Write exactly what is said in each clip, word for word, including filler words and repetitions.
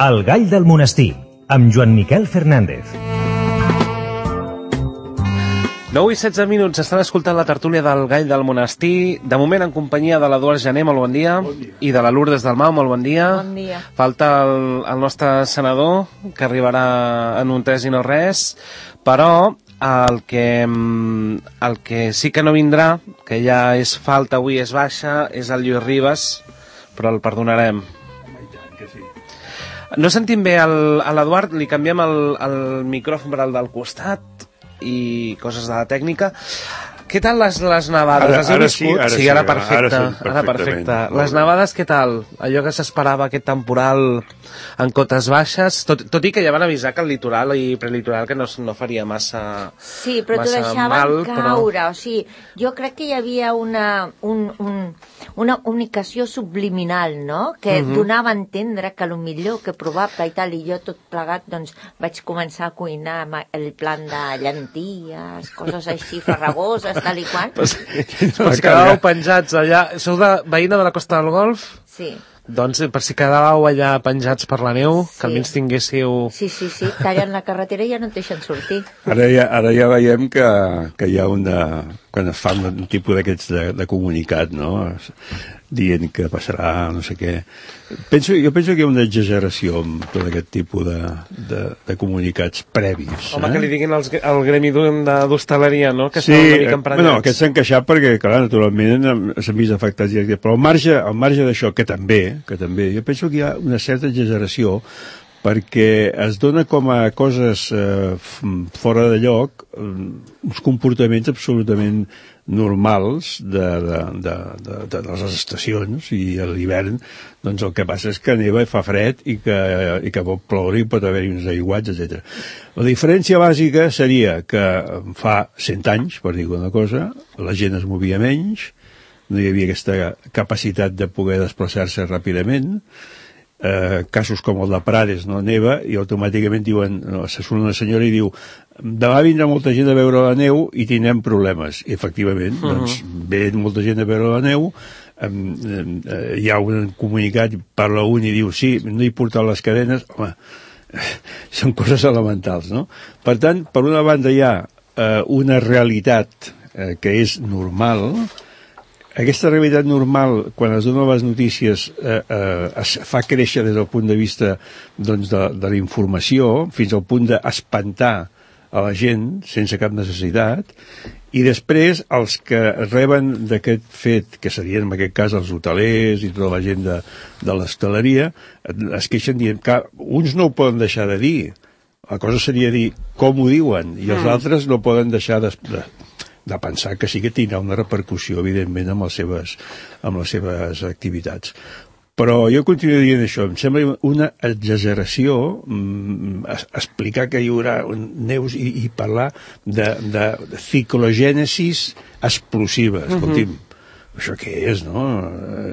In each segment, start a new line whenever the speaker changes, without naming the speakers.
El gall del monestir, amb Joan Miquel Fernández.
nou i setze minuts, estan escoltant la tertúlia del Gall del Monestir, de moment en companyia de l'Eduard Jané, molt bon dia, bon dia, i de la Lourdes Dalmau, molt bon dia.
Bon dia.
Falta el, el nostre senador, que arribarà en un tres i no res, però el que, el que sí que no vindrà, que ja és falta avui, és baixa, és el Lluís Ribas, però el perdonarem. No sentim bé l'Eduard, li canviem el, el micròfon per al del costat i coses de la tècnica. Què tal les, les nevades?
Ara,
les he
ara
viscut?
sí, ara
sí,
sí,
ara perfecte.
ara,
Ara perfecte. Les nevades, què tal? Allò que s'esperava, aquest temporal en cotes baixes, tot, tot i que ja van avisar que el litoral i prelitoral que no, no faria massa
Sí, però t'ho
massa
deixaven
mal,
caure,
però...
o sigui, jo crec que hi havia una, un, un, una comunicació subliminal, no?, que uh -huh. donava a entendre que el millor, que probable i tal, i jo tot plegat, doncs, vaig començar a cuinar el plan de llenties, coses així farragoses, tal i qual.
Pues, pues quedàveu penjats allà. Sou de veïna de la Costa del Golf?
Sí.
Doncs per si quedàveu allà penjats per la neu,
Sí.
que almenys tinguéssiu...
Sí, sí, sí, tallen la carretera i ja no et deixen sortir.
Ara ja, ara ja veiem que, que hi ha una... Quan es fa un tipus d'aquests de, de comunicat, no?, dient que passarà no sé què. Penso, jo penso que hi ha una exageració amb tot aquest tipus de, de, de comunicats previs.
Home,
eh?
que li diguin als, al gremi d'hostaleria, no?, que
sí,
estan una mica emprenyats.
Bueno, aquests s'han queixat perquè, clar, naturalment s'han vist afectats directament. Però al marge, al marge d'això, que també, que també, jo penso que hi ha una certa exageració perquè es dona com a coses eh, fora de lloc eh, uns comportaments absolutament normals de, de, de, de, de les estacions, i a l'hivern doncs el que passa és que neva i fa fred i que, i que pot ploure i pot haver-hi uns aiguats, etcètera. La diferència bàsica seria que fa cent anys, per dir una cosa, la gent es movia menys, no hi havia aquesta capacitat de poder desplaçar-se ràpidament. Eh, casos com el de Prades, no neva, i automàticament diuen, no, se surt una senyora i diu demà vindrà molta gent a veure la neu i tindrem problemes, i efectivament uh -huh. doncs ve molta gent a veure la neu, eh, eh, hi ha un comunicat, parla un i diu sí, no hi portat les cadenes, home, són coses elementals, no? Per tant, per una banda hi ha eh, una realitat eh, que és normal. Aquesta realitat normal, quan es donen les notícies, eh, eh, es fa créixer des del punt de vista doncs, de, de la informació, fins al punt d'espantar a la gent sense cap necessitat, i després els que reben d'aquest fet, que serien en aquest cas els hotelers i tota la gent de, de l'hostaleria, es queixen dient que uns no ho poden deixar de dir. La cosa seria dir com ho diuen, i els mm. altres no poden deixar de... de de pensar que sí que tindrà una repercussió, evidentment, amb les seves, amb les seves activitats. Però jo continuo dient això, em sembla una exageració mm, explicar que hi haurà neus i, i parlar de, de, de ciclogènesis explosiva. Escolti'm, uh-huh. això què és, no?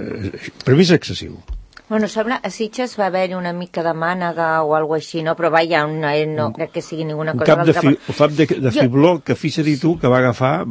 Per mi és excessiu.
Bueno, sembla, a Sitges va haver-hi una mica de mànega o alguna així, no? Però vaja, una, no crec que sigui ninguna cosa...
Un cap de, fi, un cap de, de fibló jo... que fixa-hi tu que va agafar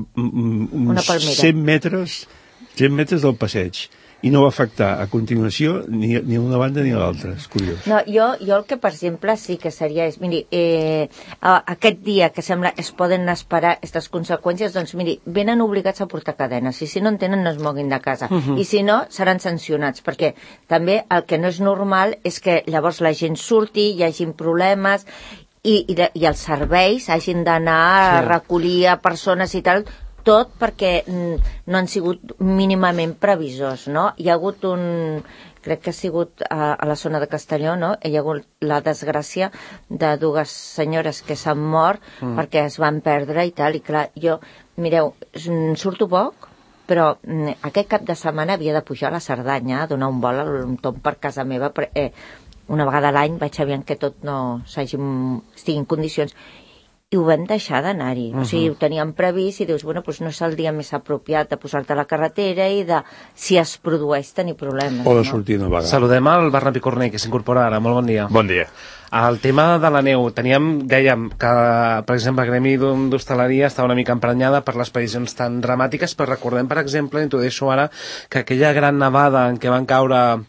uns cent metres, cent metres del passeig, i no va afectar a continuació ni, ni a una banda ni a l'altra, és curiós.
No, jo, jo el que, per exemple, sí que seria és, miri, eh, aquest dia que sembla es poden esperar aquestes conseqüències, doncs miri, venen obligats a portar cadenes, i si no en tenen no es moguin de casa, uh-huh. i si no seran sancionats, perquè també el que no és normal és que llavors la gent surti, hi hagin problemes, i, i, de, i els serveis hagin d'anar sí. a recollir a persones i tal, tot perquè no han sigut mínimament previsors, no? Hi ha hagut un... crec que ha sigut a, a la zona de Castelló, no? Hi ha hagut la desgràcia de dues senyores que s'han mort mm. perquè es van perdre i tal, i clar, jo, mireu, surto poc, però aquest cap de setmana havia de pujar a la Cerdanya, a donar un vol a un tomb per casa meva, però, eh, una vegada a l'any vaig saber que tot no s'hagi, estigui en condicions, i ho vam deixar d'anar-hi. Uh-huh. O sigui, ho teníem previst i dius, bueno, doncs no és el dia més apropiat de posar-te a la carretera i de, si es produeix, tenir problemes.
O de sortir una vegada.
Saludem al Barnaby Cornell, que s'incorpora ara. Molt bon dia.
Bon dia.
El tema de la neu, teníem, dèiem que, per exemple, el gremi d'hostaleria estava una mica emprenyada per les previsions tan dramàtiques, però recordem, per exemple, i t'ho deixo ara, que aquella gran nevada en què van caure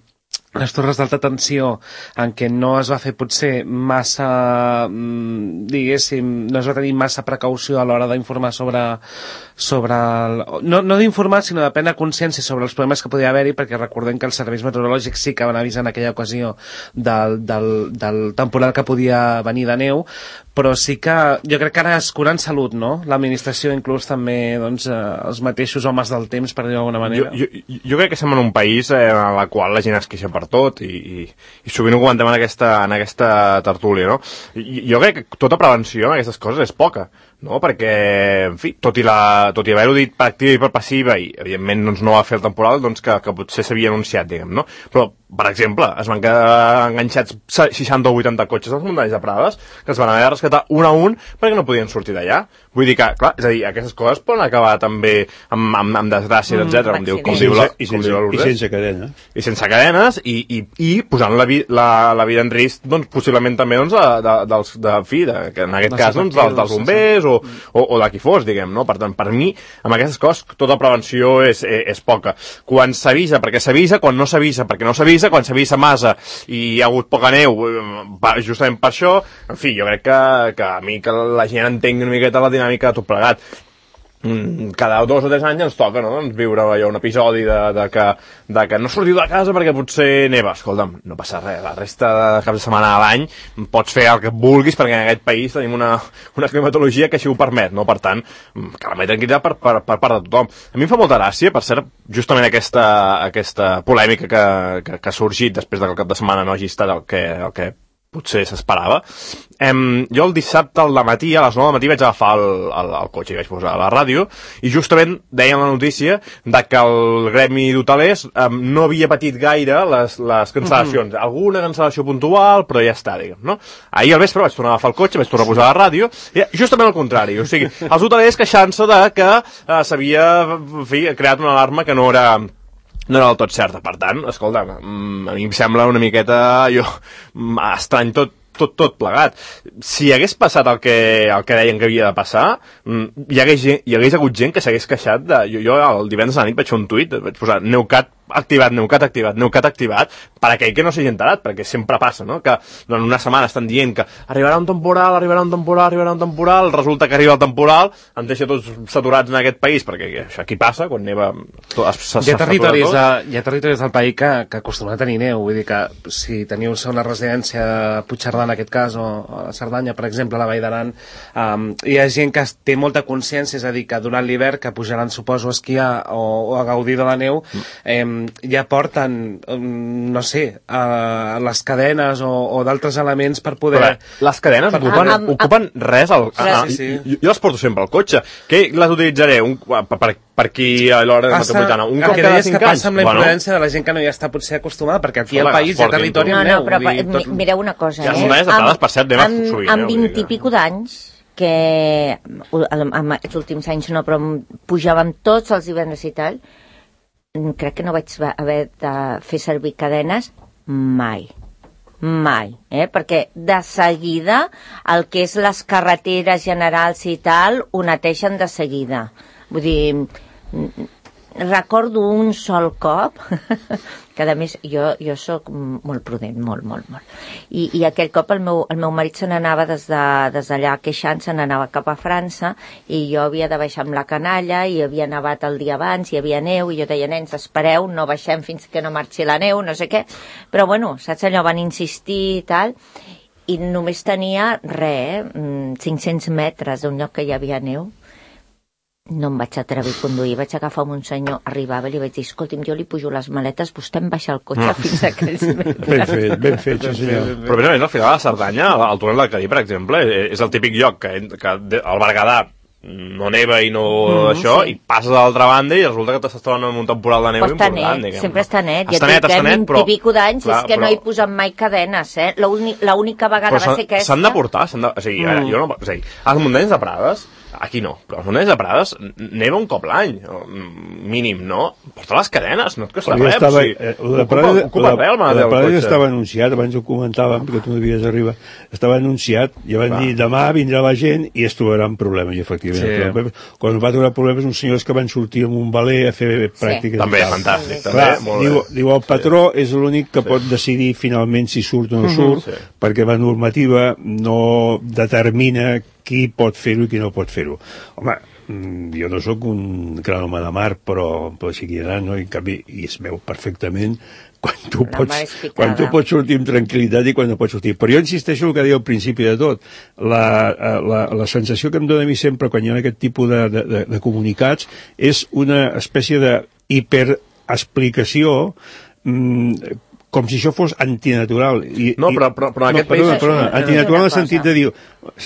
les torres d'alta tensió en què no es va fer potser massa, diguéssim, no es va tenir massa precaució a l'hora d'informar sobre, sobre el, no, no d'informar, sinó de prendre consciència sobre els problemes que podia haver-hi, perquè recordem que els serveis meteorològics sí que van avisar en aquella ocasió del, del, del temporal que podia venir de neu, però sí que jo crec que ara es cura en salut, no? L'administració, inclús també, doncs, eh, els mateixos homes del temps, per dir-ho d'alguna manera.
Jo, jo, jo crec que som en un país eh, en el qual la gent es queixa per tot i, i, i sovint ho comentem en aquesta, en aquesta tertúlia, no? I, jo crec que tota prevenció en aquestes coses és poca, no? Perquè, en fi, tot i, la, tot i haver-ho dit per activa i per passiva i, evidentment, doncs, no va fer el temporal, doncs que, que potser s'havia anunciat, diguem, no? Però, per exemple, es van quedar enganxats seixanta o vuitanta cotxes als muntanyes de Prades que es van haver de rescatar un a un perquè no podien sortir d'allà. Vull dir que, clar, és a dir, aquestes coses poden acabar també amb, amb, amb desgràcies, mm, etcètera, com diu, com diu la,
I sense,
com
i sense cadenes.
I sense cadenes i, i, i posant la, vi, la, la vida en risc, doncs, possiblement també, doncs, de, de, dels, de fi, de, que en aquest cas, doncs, dels, dels bombers o, o, o de qui fos, diguem, no? Per tant, per mi, amb aquestes coses, tota prevenció és, és, és poca. Quan s'avisa perquè s'avisa, quan no s'avisa perquè no s'avisa, quan s'avisa massa i hi ha hagut poca neu, justament per això, en fi, jo crec que, que a mi que la gent entengui una miqueta la dinàmica de tot plegat. Cada dos o tres anys ens toca, no?, doncs viure allò, un episodi de, de, que, de que no sortiu de casa perquè potser neva. Escolta'm, no passa res, la resta de caps de setmana a l'any pots fer el que vulguis perquè en aquest país tenim una, una climatologia que així ho permet, no? Per tant, calma i tranquil·litat per, per, per part de tothom. A mi em fa molta gràcia, per cert, justament aquesta, aquesta polèmica que, que, que ha sorgit després que el cap de setmana no hagi estat el que, el que potser s'esperava. Em, jo el dissabte al matí, a les nou del matí, vaig agafar el, el, el cotxe i vaig posar a la ràdio i justament deien la notícia de que el gremi d'hotelers em, no havia patit gaire les, les cancel·lacions. Mm-hmm. Alguna cancel·lació puntual, però ja està, diguem, no? Ahir al vespre vaig tornar a agafar el cotxe, vaig tornar a posar a la ràdio i justament al contrari, o sigui, els hotelers queixant-se de que eh, s'havia, en fi, creat una alarma que no era no era del tot certa. Per tant, escolta, a mi em sembla una miqueta jo, estrany tot, tot, tot plegat. Si hagués passat el que, el que deien que havia de passar, hi hagués, hi hagués hagut gent que s'hagués queixat de... Jo, jo el divendres a la nit vaig fer un tuit, vaig posar Neucat activat, Neucat activat, Neucat activat, per aquell que no s'hagi enterat, perquè sempre passa, no?, que durant una setmana estan dient que arribarà un temporal, arribarà un temporal, arribarà un temporal, resulta que arriba el temporal, ens deixa tots saturats en aquest país, perquè això aquí passa, quan neva... Tot,
hi, ha territoris de, hi ha territoris del país que, que acostumen a tenir neu, vull dir que si teniu una residència a Puigcerdà, en aquest cas, o a Cerdanya, per exemple, a la Vall d'Aran, um, hi ha gent que té molta consciència, és a dir, que durant l'hivern, que pujaran, suposo, a esquiar o, o a gaudir de la neu, eh, ja porten, no sé, uh, les cadenes o, o d'altres elements per poder...
Però les cadenes per... ocupen, am, am, ocupen res al...
res, ah, sí, sí.
Jo, jo les porto sempre al cotxe. Què les utilitzaré? Un, per, per, per aquí a l'hora metropolitana? Un cop cada cinc anys?
Passa amb la influència bueno. de la gent que no hi està potser acostumada, perquè aquí al país hi ha territori
no,
amb
neu.
No,
però dir, tot... mireu una cosa,
ja,
eh?
Amb, per cert, amb, sovint,
amb vint i pico d'anys, que en aquests últims anys no, però pujàvem tots els hiverns i tal, crec que no vaig haver de fer servir cadenes mai, mai, eh? Perquè de seguida el que és les carreteres generals i tal ho neteixen de seguida. Vull dir, recordo un sol cop que a més jo, jo soc molt prudent, molt, molt, molt. I, i aquell cop el meu, el meu marit se n'anava des d'allà de, des queixant, se n'anava cap a França i jo havia de baixar amb la canalla i havia nevat el dia abans, hi havia neu i jo deia, nens, espereu, no baixem fins que no marxi la neu, no sé què. Però bueno, saps allò, van insistir i tal i només tenia res, eh, cinc-cents metres d'un lloc que hi havia neu. No em vaig atrevir a conduir, vaig agafar un senyor, arribava i li vaig dir, escolti'm, jo li pujo les maletes, vostè em baixa el cotxe no. fins a aquells metres.
Ben fet, ben fet, sí senyor.
Però precisament al final de Cerdanya, al túnel del Cadí, per exemple, és el típic lloc que, que al Berguedà no neva i no mm, això, sí. I passes a l'altra banda i resulta que t'estàs trobant en un temporal de neu
pues important. Net, diguem. Sempre està net. Està net, està net, però... vint i pico d'anys, és que però... no hi posen mai cadenes, eh? L'única vegada va ser aquesta...
S'han de portar, s'han de... O sigui, mm. jo no... O sigui, a les muntanyes de Prades, aquí no, però als monells de Prades neva un cop l'any, mínim, no? Porta les cadenes, no et costa res.
Estava,
o sigui,
eh,
ocupa,
Prades,
ocupa res el
la,
malet
la
del
Prades
cotxe.
estava anunciat, abans ho comentàvem, perquè tu no havies arribat, estava anunciat, i van dir, demà vindrà la gent i es trobaran problemes, i efectivament. Sí. Quan va trobar problemes, uns senyors que van sortir amb un valer a fer pràctiques.
Sí. També, fantàstic. També,
Clar,
molt
diu,
bé.
diu, el patró és l'únic que sí. pot decidir finalment si surt o no surt,
sí.
perquè la normativa no determina qui pot fer-ho i qui no pot fer-ho. Home, jo no sóc un gran home de mar, però, però sí que hi ha, no? I en canvi, i es veu perfectament quan tu, pots, quan tu pots sortir amb tranquil·litat i quan no pots sortir. Però jo insisteixo el que deia al principi de tot. La, la, la sensació que em dóna a mi sempre quan hi ha aquest tipus de, de, de comunicats és una espècie de hiperexplicació mmm, com si això fos antinatural. I,
no, però, però, però en
no,
aquest
perdona,
país...
Perdona, antinatural en el sentit de dir...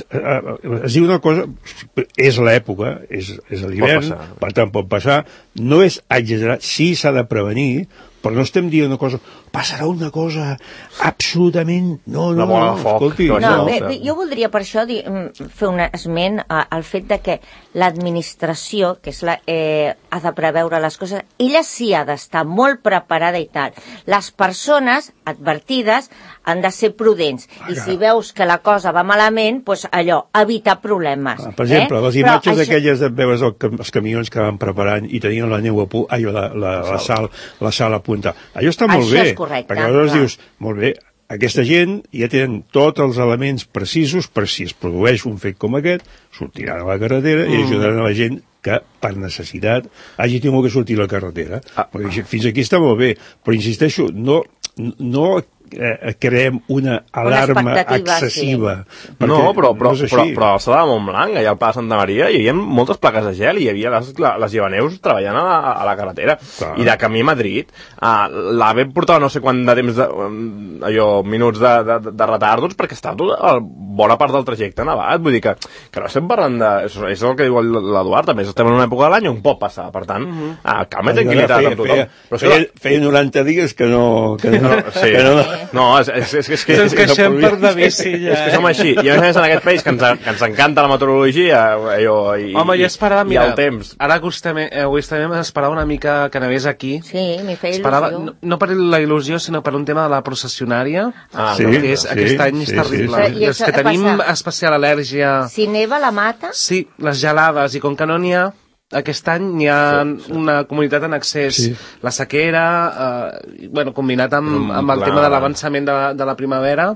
Es diu una cosa... És l'època, és, és l'hivern, per tant pot passar. No és exagerat, sí s'ha de prevenir, però no estem dient una cosa... Passarà una cosa absolutament... No, no, no, no escolti...
No, no. Bé, jo voldria per això dir, fer un esment al fet de que l'administració, que és la, eh, ha de preveure les coses, ella sí ha d'estar molt preparada i tal. Les persones advertides han de ser prudents. I si veus que la cosa va malament, doncs allò, evitar problemes.
Per exemple,
eh?
les imatges això... aquelles de veus els camions que van preparant i tenien la neu a punt, allò, la, la, la, sal, la sal a punta. Allò està molt
això
bé.
Correcte,
perquè aleshores
clar.
dius, molt bé, aquesta gent ja tenen tots els elements precisos per si es produeix un fet com aquest, sortiran a la carretera mm. i ajudaran a la gent que per necessitat hagi tingut que sortir a la carretera. Ah. Perquè fins aquí està molt bé, però insisteixo, no, no eh, creem una alarma una excessiva.
Sí. No, però, però, no però, però a l'alçada de Montblanc, allà al Pla de Santa Maria, hi havia moltes plaques de gel i hi havia les, les llevaneus treballant a la, a la carretera. Clar. I de camí a Madrid, uh, la vam portar no sé quant de temps, de, allò, minuts de, de, de retard, doncs perquè estava tota bona part del trajecte nevat. Vull dir que, que no estem parlant de... És, és el que diu l'Eduard, també estem en una època de l'any on pot passar, per tant, uh -huh. uh, calma i tranquil·litat amb tothom.
Feia, però feia, la... feia noranta dies que no... Que no,
sí. que no No, és, és, és, és que...
Ens queixem per de bici, ja.
És que som així. I a més en aquest país que ens, que ens encanta la meteorologia allò, i,
Home, jo esperava, mira,
i el temps.
Ara avui també m'esperava una mica que anés aquí.
Sí, m'hi feia
esperava,
il·lusió.
No, no per la il·lusió, sinó per un tema de la processionària,
ah,
sí, que és,
sí,
aquest any
sí,
és terrible.
Sí, sí.
És que tenim passa... especial al·lèrgia...
Si neva la mata...
Sí, les gelades, i com que no n'hi ha... Aquest any hi ha sí, sí. una comunitat en accés, sí. la sequera, eh, bueno, combinat amb, amb el tema de l'avançament de, de la primavera,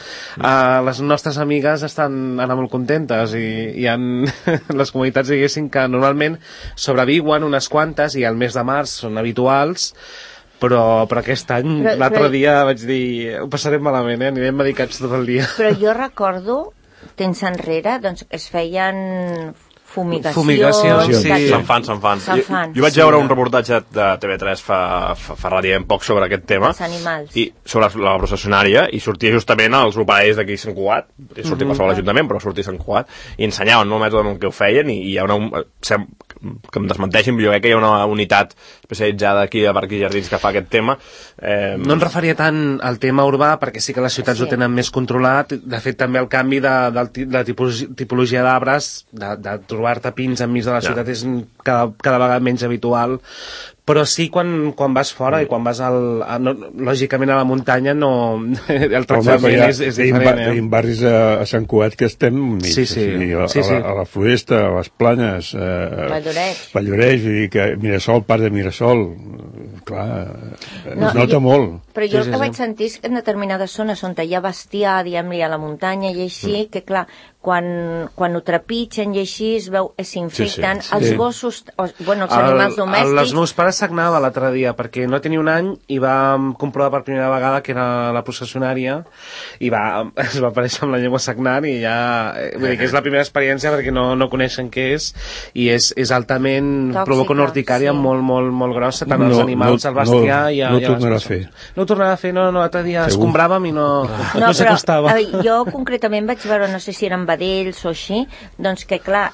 eh, les nostres amigues estan ara molt contentes i hi ha les comunitats, diguéssim, que normalment sobreviuen unes quantes i al mes de març són habituals, però, però aquest any, l'altre dia vaig dir, ho passarem malament, eh? Anirem medicats tot el dia.
Però jo recordo, temps enrere, doncs es feien... fumigacions...
Fumigacions, sí.
Se'n fan, se'n fan.
Se fan.
Jo, jo vaig sí, veure un reportatge de T V tres fa, fa, fa relativament poc sobre aquest tema.
Els animals.
I sobre la processionària, i sortia justament els operaris d'aquí Sant Cugat, sortia mm -hmm. per l'Ajuntament, però sortia Sant Cugat, i ensenyaven el mètode en què ho feien, i, i hi ha una... que em desmenteixin, jo crec que hi ha una unitat especialitzada aquí a Parcs i Jardins que fa aquest tema. Eh...
No em referia tant al tema urbà, perquè sí que les ciutats sí. ho tenen més controlat. De fet, també el canvi de, de, de tipologia, tipologia d'arbres, de, de trobar-te pins enmig de la ciutat, ja. és cada, cada vegada menys habitual. Però sí, quan, quan vas fora mm. i quan vas, al, a, no, lògicament, a la muntanya, no, el tractament és, és diferent.
Tenim eh? barris a, a Sant Cugat que estem mig,
sí, sí.
O sigui, a,
sí, sí.
a, la, a la Floresta, a les Planes, eh,
Valldoreix.
Valldoreix, vull dir que Mirasol, part de Mirasol, clar, no, es nota
jo,
molt.
Però jo sí, el que sí, vaig sí. sentir és que en determinades zones on hi ha bestiar, diguem-li, a la muntanya i així, mm. que clar, quan, quan ho trepitgen i així es veu, s'infecten, sí, sí, sí. els gossos, o, bueno, els el, animals domèstics...
El, els meus pares sagnava l'altre dia, perquè no tenia un any i vam comprovar per primera vegada que era la processionària, i va, es va aparèixer amb la llengua sagnant, i ja... Vull dir que és la primera experiència perquè no, no coneixen què és, i és, és altament... Tòxica, provoca una urticària sí. molt, molt, molt grossa, tant als no, animals, no, al bestiar
no,
i a,
no
i a les
tornarà a fer.
No ho tornarà a fer, no, no, l'altre dia
Segur?
escombràvem i no, no,
no
s'acostava.
Jo concretament vaig veure, no sé si eren vedells o així, doncs que clar,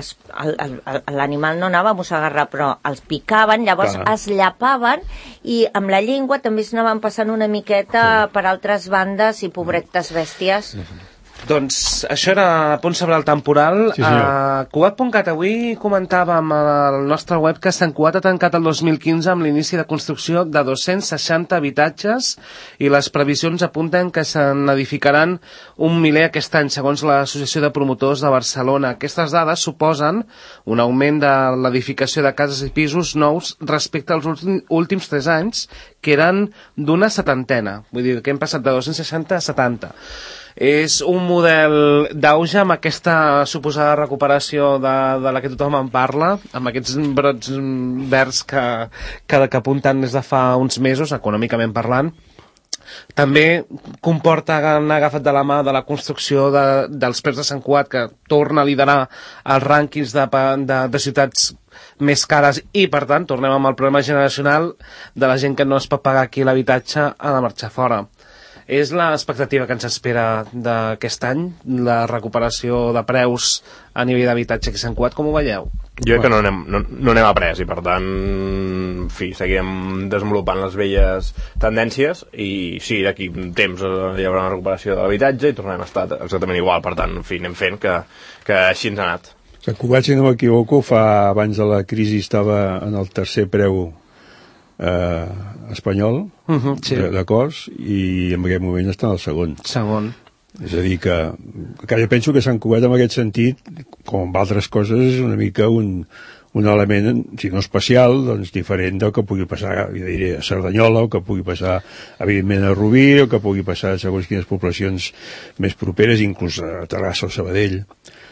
l'animal no anava a mossegar, però els picaven, llavors clar. es llapaven i amb la llengua també s'anaven passant una miqueta sí. per altres bandes i pobretes bèsties.
Doncs això era Punt sobre el temporal.
Sí, senyor.
A Cugat punt cat avui comentàvem al nostre web que Sant Cugat ha tancat el dos mil quinze amb l'inici de construcció de dos-cents seixanta habitatges i les previsions apunten que se n'edificaran un miler aquest any, segons l'Associació de Promotors de Barcelona. Aquestes dades suposen un augment de l'edificació de cases i pisos nous respecte als últims tres anys, que eren d'una setantena. Vull dir que hem passat de dos-cents seixanta a setanta. És un model d'auge amb aquesta suposada recuperació de, de la que tothom en parla, amb aquests brots verds que, que, que apunten des de fa uns mesos, econòmicament parlant. També comporta anar agafat de la mà de la construcció de, dels Preus de Sant Cugat, que torna a liderar els rànquings de, de, de ciutats més cares i, per tant, tornem amb el problema generacional de la gent que no es pot pagar aquí l'habitatge ha de marxar fora. És l'expectativa que ens espera d'aquest any, la recuperació de preus a nivell d'habitatge que s'han cuat, com ho veieu?
Jo crec que no anem, no, no anem a pres i per tant, en fi, seguirem desenvolupant les velles tendències i sí, d'aquí un temps hi haurà una recuperació de l'habitatge i tornarem a estar exactament igual, per tant, en fi, anem fent que, que així ens ha anat.
Sant Cugat, si no m'equivoco, fa abans de la crisi estava en el tercer preu eh, espanyol
uh-huh, sí.
de, de cos i en aquest moment està en el segon.
Segon.
És a dir, que, que jo penso que Sant Cugat en aquest sentit, com amb altres coses, és una mica un, un element, si no especial, doncs diferent del que pugui passar, jo diré, a Cerdanyola, o que pugui passar, evidentment, a Rubí, o que pugui passar a segons quines poblacions més properes, inclús a Terrassa o Sabadell.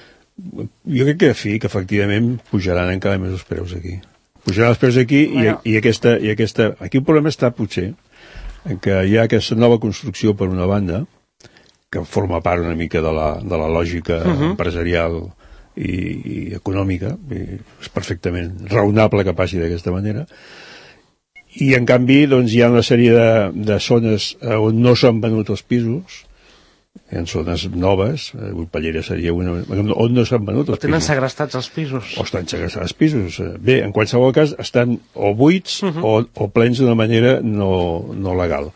Jo crec que, fi, que efectivament pujaran encara més els preus aquí. Pujaran els preus aquí bueno. i, i, aquesta, i aquesta... Aquí el problema està, potser, en que hi ha aquesta nova construcció per una banda, que forma part una mica de la, de la lògica uh-huh. empresarial i, i econòmica, i és perfectament raonable que passi d'aquesta manera, i en canvi doncs, hi ha una sèrie de, de zones on no s'han venut els pisos, en zones noves, Urpallera seria una, on no s'han venut els pisos.
O tenen segrestats els pisos.
O estan segrestats els pisos. Bé, en qualsevol cas, estan o buits uh-huh. o, o plens d'una manera no, no legal.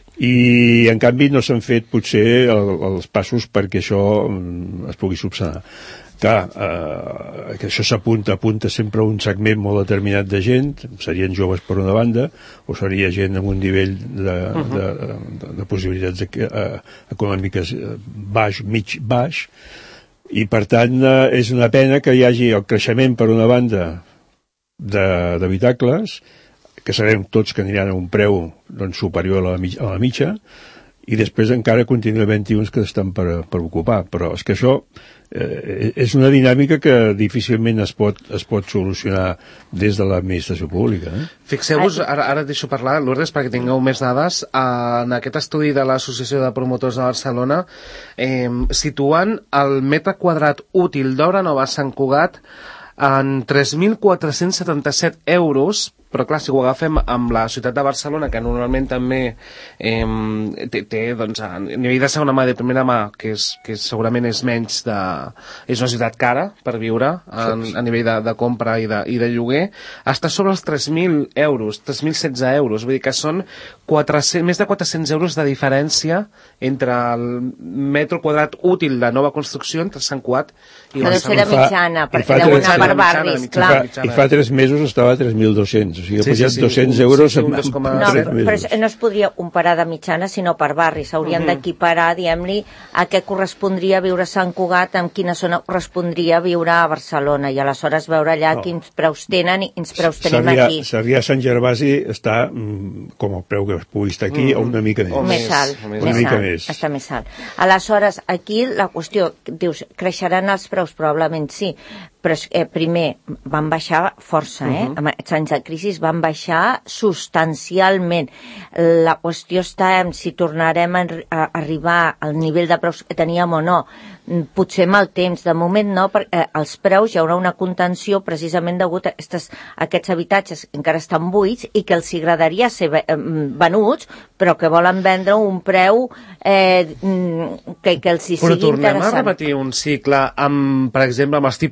I en canvi no s'han fet potser el, els passos perquè això es pugui subsanar. Clar, eh, que això s'apunta apunta sempre a un segment molt determinat de gent, serien joves per una banda, o seria gent amb un nivell de, uh-huh. de, de, de possibilitats de, eh, econòmiques baix, mig baix, i per tant eh, és una pena que hi hagi el creixement per una banda d'habitacles, que sabem tots que aniran a un preu doncs, superior a la, mig, a la mitja, i després encara continua havent-hi uns que estan per, per ocupar. Però és que això eh, és una dinàmica que difícilment es pot, es pot solucionar des de l'administració pública. Eh?
Fixeu-vos, ara, ara et deixo parlar, Lourdes, perquè tingueu més dades. En aquest estudi de l'Associació de Promotors de Barcelona eh, situen el metre quadrat útil d'obra nova a Sant Cugat en tres mil quatre-cents setanta-set euros, però clar, si ho agafem amb la ciutat de Barcelona, que normalment també eh, té, té doncs, a nivell de segona mà i de primera mà, que, és, que segurament és menys de... és una ciutat cara per viure en, a nivell de, de compra i de, i de lloguer, està sobre els tres mil euros, tres mil setze euros, vull dir que són quatre-cents, més de quatre-cents euros de diferència entre el metro quadrat útil de nova construcció entre Sant Cugat i
Barcelona. Però deu ser la mitjana, perquè deu anar per barris, clar.
I fa, i fa tres mesos estava a tres mil dos-cents, o sigui, ha pujat dos-cents euros.
Sí, sí,
no, però no es podria comparar de mitjana, sinó per barris. S'haurien uh-huh. d'equiparar, diguem-li, a què correspondria viure a Sant Cugat, amb quina zona correspondria viure a Barcelona, i aleshores veure allà no. quins preus tenen i quins preus tenim
Sarrià,
aquí.
Sarrià Sant Gervasi està com el preu que pugui estar aquí, uh-huh. o una mica més.
O més alt,
una
més
mica
alt,
més.
Està més alt. Aleshores, aquí la qüestió, dius, creixeran els preus? Probablement sí, però eh, primer van baixar força, eh? Uh-huh. Amb aquests anys de crisi van baixar substancialment. La qüestió està en si tornarem a, a arribar al nivell de preus que teníem o no. Potser amb el temps, de moment no, perquè eh, els preus hi haurà una contenció precisament degut a aquestes, aquests habitatges que encara estan buits i que els agradaria ser venuts, però que volen vendre un preu eh, que, que els hi sigui interessant.
Però tornem a repetir un cicle amb, per exemple, amb els tipus d'interès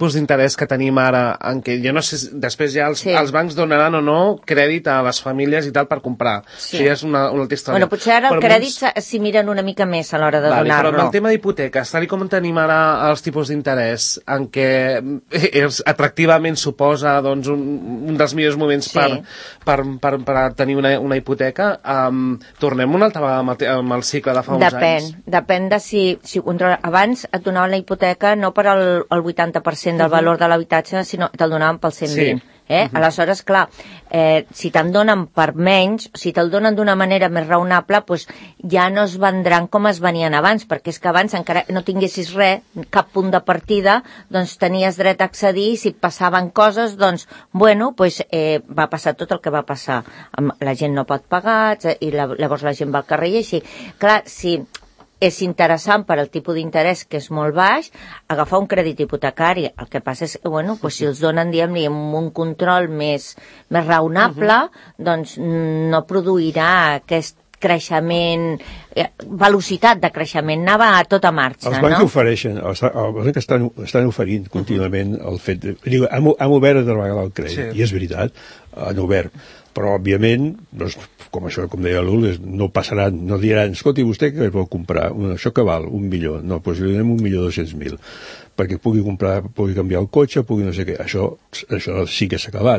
d'interès que tenim ara, en què jo no sé, després ja els,
Sí.
els bancs donaran o no crèdit a les famílies i tal per comprar.
Sí.
Això ja és una, una altra història.
Bueno, potser ara el
Però
crèdit
molts-
s'hi miren una mica més a l'hora de
Vale, però amb
donar-lo.
el tema d'hipoteques, tal i com tenim ara els tipus d'interès, en què és, atractivament suposa doncs, un, un dels millors moments
Sí.
per, per, per, per tenir una, una hipoteca, um, tornem una altra vegada amb el, te- amb el cicle de fa uns
Depèn,
anys?
depèn de si, si controla- abans et donaven la hipoteca no per al el vuitanta per cent del valor de l'habitatge, sinó te'l donaven pel cent vint.
Sí.
Eh? Aleshores, clar, eh, si te'n donen per menys, si te'l donen d'una manera més raonable, pues, ja no es vendran com es venien abans, perquè és que abans, encara no tinguessis res, cap punt de partida, doncs tenies dret a accedir, i si et passaven coses, doncs, bueno, pues, eh, va passar tot el que va passar. La gent no pot pagar, i la, llavors la gent va al carrer i així. Clar, si és interessant per al tipus d'interès que és molt baix, agafar un crèdit hipotecari. El que passa és que, bueno, pues si els donen, diguem-li, amb un control més, més raonable, uh -huh. doncs no produirà aquest creixement, eh, velocitat de creixement, anava a tota marxa,
Els bancs
no?
ofereixen, els, els bancs estan, estan oferint contínuament el fet de... Diu, han, han obert altra vegada el crèdit,
Sí.
i és veritat, han obert, però òbviament, doncs, com això, com deia l'Ules, no passaran, no diran, escolti, vostè que vol comprar, això que val, un milió, no, doncs li donem un milió dos-cents mil, perquè pugui comprar, pugui canviar el cotxe, pugui no sé què, això, això sí que s'ha acabat.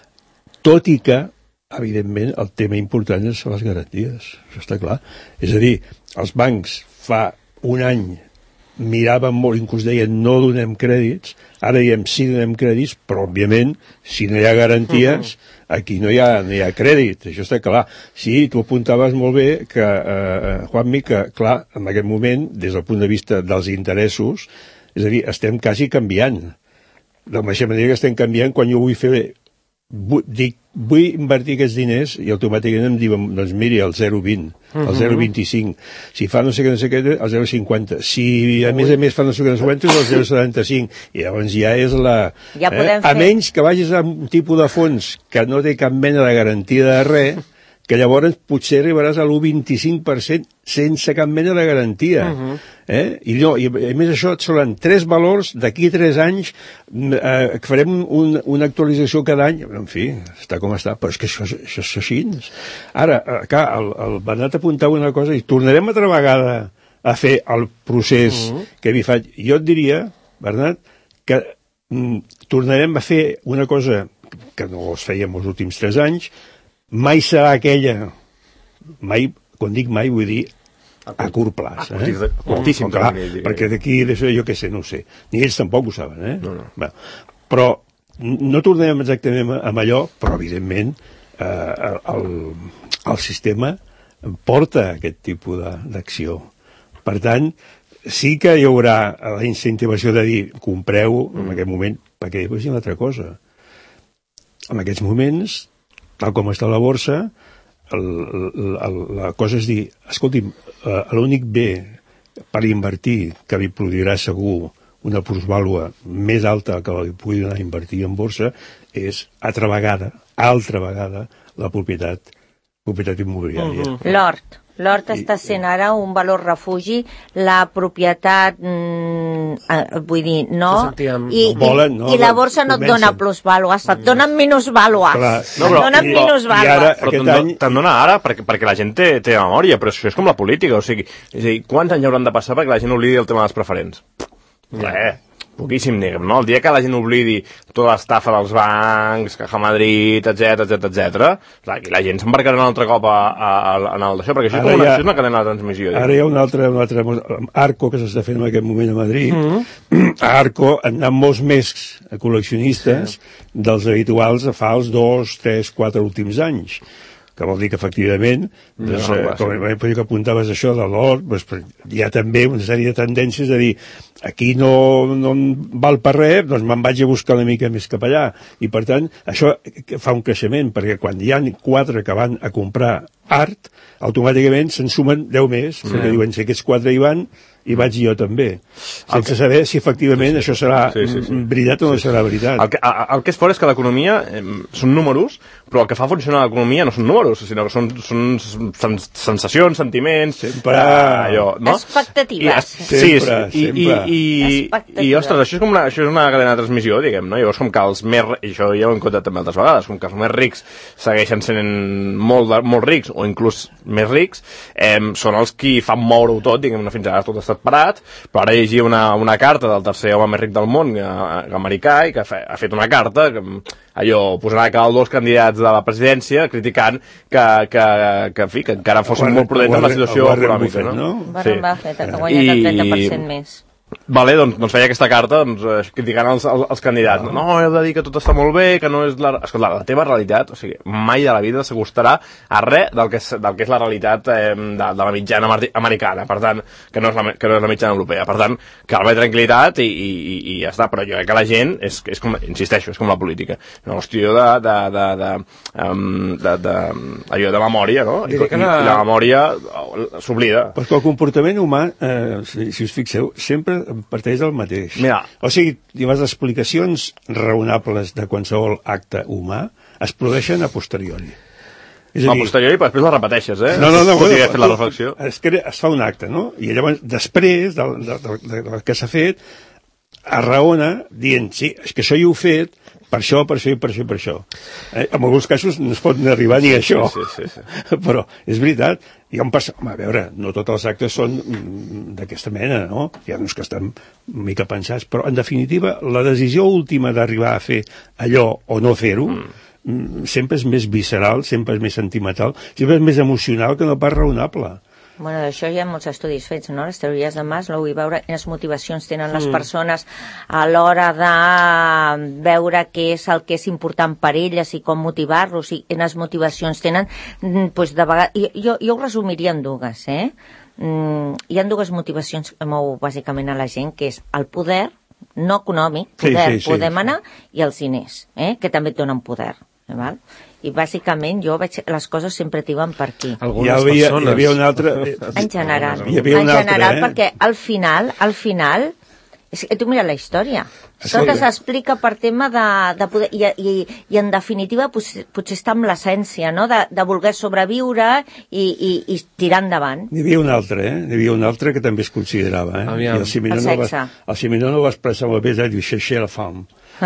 Tot i que, evidentment, el tema important són les garanties, això està clar. És a dir, els bancs fa un any miraven molt, inclús deien no donem crèdits, ara diem sí donem crèdits, però òbviament si no hi ha garanties aquí no hi ha, no hi ha crèdit, això està clar. Sí, tu apuntaves molt bé que, eh, Juanmi, que clar, en aquest moment des del punt de vista dels interessos, és a dir, estem quasi canviant de la mateixa manera que estem canviant quan jo vull fer vull, dic, vull invertir aquests diners i automàticament em diuen, doncs miri, el zero coma vint, el zero coma vint-i-cinc, si fa no sé què, no sé què, el zero coma cinquanta, si a més a més fa no sé què, no sé quantos, el zero coma setanta-cinc, i llavors ja és la...
Ja podem
eh? A
fer-
menys que vagis a un tipus de fons que no té cap mena de garantia de res, que llavors potser arribaràs a l'u coma vint-i-cinc per cent sense cap mena de garantia. Uh -huh. eh? I, no, I a més això et solen tres valors, d'aquí a tres anys eh, farem un, una actualització cada any, en fi, està com està, però és que això, això és així. Ara, eh, clar, el, el Bernat apuntava una cosa i tornarem altra vegada a fer el procés uh -huh. que vi faig. Jo et diria, Bernat, que mm, tornarem a fer una cosa que no es feia en els últims tres anys, mai serà aquella, mai, quan dic mai vull dir a curt plaç, eh?
A curtíssim,
oh, clar,
diria.
perquè d'aquí, d'això, jo què sé, no ho sé, ni ells tampoc ho saben, eh?
No, no.
Bé, però no tornem exactament amb allò, però evidentment eh, el, el sistema porta aquest tipus d'acció. Per tant, sí que hi haurà la incentivació de dir compreu en aquest moment, perquè després hi ha una altra cosa. En aquests moments, tal com està la borsa, el, el, el, la cosa és dir, escolti'm, eh, l'únic bé per invertir que li produirà segur una plusvàlua més alta que la que pugui donar a invertir en borsa és, altra vegada, altra vegada, la propietat, propietat immobiliària.
Uh -huh.
L'hort. L'hort està sent ara un valor refugi, la propietat, mm, eh, vull dir, no,
sentíem,
i,
no volen, no,
i, i la borsa no et
comencen.
dona plusvàlues, et donen minusvàlues.
Clar.
No,
et
però-
donen
i-
minusvàlues.
i ara-
Però
Aquest
te'n do-
any-
te'n dona ara perquè, perquè la gent té, té memòria, però això és com la política, o sigui, és a dir, quants anys hauran de passar perquè la gent oblidi el tema de les preferents? Res, poquíssim, diguem, no? El dia que la gent oblidi tota l'estafa dels bancs, Caja Madrid, etc etc etc, aquí la gent s'embarcarà un altre cop a, a, a, en el d'això, perquè això és,
Ara
com una,
ja-
això és una cadena de transmissió.
Ara hi ha un altre, un altre Arco que s'està fent en aquest moment a Madrid. Mm -hmm. A Arco han anat molts més col·leccionistes sí. dels habituals a fa els dos, tres, quatre últims anys, que vol dir que efectivament, doncs,
No,
eh,
clar,
com
sí.
que apuntaves això de l'or, doncs, hi ha també una sèrie de tendències de dir aquí no, no em val per res, doncs me'n vaig a buscar una mica més cap allà, i per tant això fa un creixement, perquè quan hi ha quatre que van a comprar art, automàticament se'n sumen deu més, sí. perquè diuen si aquests quatre hi van, i vaig jo també, sense saber si efectivament això serà sí, sí, sí. veritat o no serà veritat.
El que, el que és fort és que l'economia eh, són números, però el que fa funcionar l'economia no són números, sinó que són, són sensacions, sentiments,
sempre,
eh, allò, no?
Expectatives.
I, sí,
sempre,
sí, i,
sempre.
I, i, i, ostres, això és, com una, això és una cadena de transmissió, diguem, no? Llavors, com que els més, i això ja ho hem contat també altres vegades, com que els més rics segueixen sent molt, molt rics, o inclús més rics, eh, són els qui fan moure-ho tot, diguem-ne, fins ara tot ha estat parat, però ara llegia una, una carta del tercer home més ric del món, americà, i que ha fet una carta que allò posarà a cada dos candidats de la presidència criticant que, que, que, en fi, que encara fossin molt prudents en la situació econòmica.
No? No? Warren Buffett, que ha guanyat el trenta per cent més.
Vale, doncs, doncs feia aquesta carta doncs, criticant els, els, els candidats. No, heu de dir que tot està molt bé, que no és la... Escolta, la teva realitat, o sigui, mai de la vida s'acostarà a res del que és, del que és la realitat eh, de, de la mitjana americana, per tant, que no és la, que no és la mitjana europea. Per tant, calma i tranquil·litat i, i, i ja està. Però jo crec que la gent, és, és com, insisteixo, és com la política. Una qüestió de, de, de, de, um, de, de, allò de memòria, no? I, i, i la memòria s'oblida.
Perquè el comportament humà, eh, si, si us fixeu, sempre parteix del mateix.
Mira.
O sigui, les explicacions raonables de qualsevol acte humà es produeixen a posteriori.
És a, a dir, posteriori, però després la repeteixes, eh?
No, no, no.
Bueno, fet la reflexió.
Es, es fa un acte, no? I llavors, després del, del, del, del que s'ha fet, es raona dient, sí, és que això hi heu fet per això, per això i per això i per això. Eh? En alguns casos no es pot arribar ni a això.
Sí, sí, sí, sí.
Però és veritat. Hi ha un pas... Home, a veure, no tots els actes són d'aquesta mena, no? Hi ha uns que estan una mica pensats, però en definitiva la decisió última d'arribar a fer allò o no fer-ho mm. sempre és més visceral, sempre és més sentimental, sempre és més emocional que no pas raonable.
Bueno, d'això hi ha molts estudis fets, no? Les teories de Maslow, i veure quines motivacions tenen les mm. persones a l'hora de veure què és el que és important per elles i com motivar-los i quines motivacions tenen, doncs de vegades... Jo, jo ho resumiria en dues, eh? Mm, hi ha dues motivacions que mou bàsicament a la gent, que és el poder, no econòmic, poder, sí, sí, sí, poder manar, i els diners, eh? Que també et donen poder, eh? Val? I bàsicament jo veig les coses sempre t'hi van per aquí.
Algunes hi havia, persones... Hi havia una altra...
En general,
hi havia
en
una
general
altra, eh?
Perquè al final, al final, és que tu mira la història, tot s'explica per tema de, de poder, i, i, i en definitiva potser, potser està amb l'essència, no? de, de voler sobreviure i, i, i tirar endavant.
N'hi havia un altre, eh? N'hi havia un altre que també es considerava, eh?
I el Simenon no va,
el Simenon no va expressar molt bé, de dir, chercher la femme.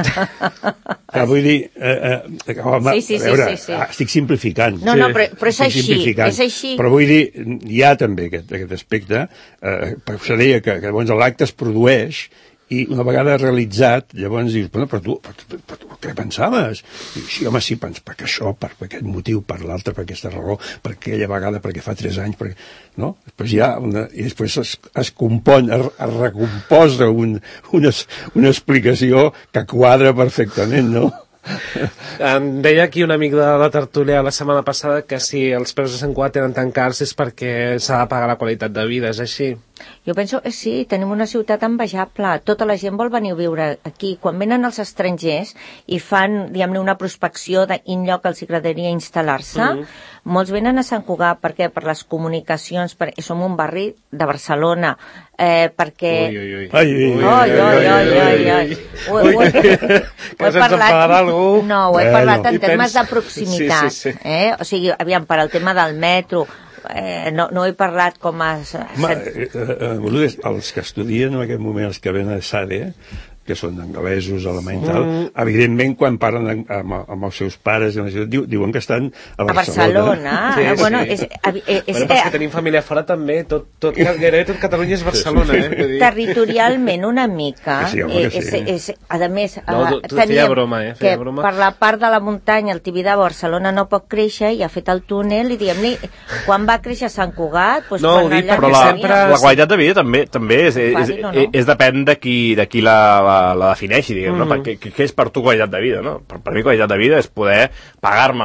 Que vull dir, eh, eh, home,
sí, sí,
a veure,
sí, sí, sí.
estic simplificant.
No, no, però, però és així, és així.
Però vull dir, hi ha també aquest, aquest aspecte, eh, se deia que, que llavors l'acte es produeix i una vegada realitzat, llavors dius, bueno, però tu, però, però, però tu què pensaves? I sí, home, sí, pens, per això, per, per aquest motiu, per l'altre, per aquesta raó, per aquella vegada, perquè fa tres anys, perquè... no? Després hi ha una... I després es, es compon, es, es recomposa un, una, una explicació que quadra perfectament, no?
Em deia aquí un amic de la tertúlia la setmana passada que si els preus de Sant Cugat eren tan cars és perquè s'ha de pagar la qualitat de vida, és així?
Jo penso que sí, tenim una ciutat envejable, tota la gent vol venir a viure aquí. Quan venen els estrangers i fan, diguem-ne, una prospecció de quin lloc els agradaria instal·lar-se, mm-hmm. molts venen a Sant Cugat perquè per les comunicacions, perquè som un barri de Barcelona, eh, perquè...
Ui, ui, ui.
Ai, ui,
ui, ui, ui, ui. Ho he parlat... No, ho he parlat en termes de proximitat.
Sí, sí, sí.
Eh? O sigui, aviam, per al tema del metro... Eh, no, no he parlat com a...
Home, eh, eh, els que estudien en aquest moment, els que venen a SADE, que són anglesos, alemanys, tal, mm. evidentment, quan parlen amb, amb els seus pares, diu, diuen que estan a Barcelona.
A Barcelona,
sí,
eh? Bueno,
sí.
és... és, és
bueno, però és que tenim família fora també, tot, tot, gairebé tot Catalunya és Barcelona, eh?
Territorialment, una mica,
sí, home,
eh,
sí.
és, és, a més,
no, tu, tu feia broma, eh? Feia
que
broma.
Per la part de la muntanya, el Tibidabo, Barcelona no pot créixer, i ha fet el túnel, i diguem-li, quan va créixer Sant Cugat... Doncs
no,
quan
ho dic,
allà
però la,
sempre...
la qualitat de vida també també és, és, és,
no, no.
és depèn de qui, de qui la, la, la defineixi, diguem, mm. no? Què, què és per tu qualitat de vida, no? Per, per mi qualitat de vida és poder pagar-me